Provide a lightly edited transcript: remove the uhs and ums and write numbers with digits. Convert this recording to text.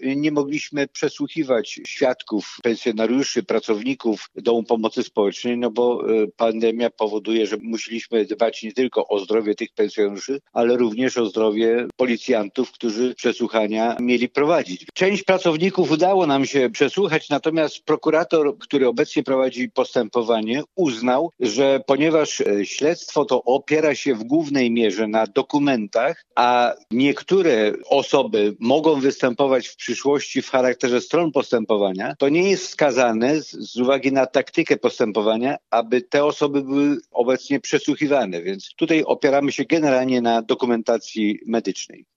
nie mogliśmy przesłuchiwać świadków, pensjonariuszy, pracowników Domu Pomocy Społecznej, no bo pandemia powoduje, że musieliśmy dbać nie tylko o zdrowie tych pensjonariuszy, ale również o zdrowie policjantów, którzy przesłuchania mieli prowadzić. Część pracowników udało nam się przesłuchać, natomiast prokurator, który obecnie prowadzi postępowanie, uznał, że ponieważ śledztwo to opiera się w głównej mierze na dokumentach, a niektóre osoby mogą występować w przyszłości w charakterze stron postępowania, to nie jest wskazane z uwagi na taktykę postępowania, aby te osoby były obecnie przesłuchiwane. Więc tutaj opieramy się generalnie na dokumentacji medycznej.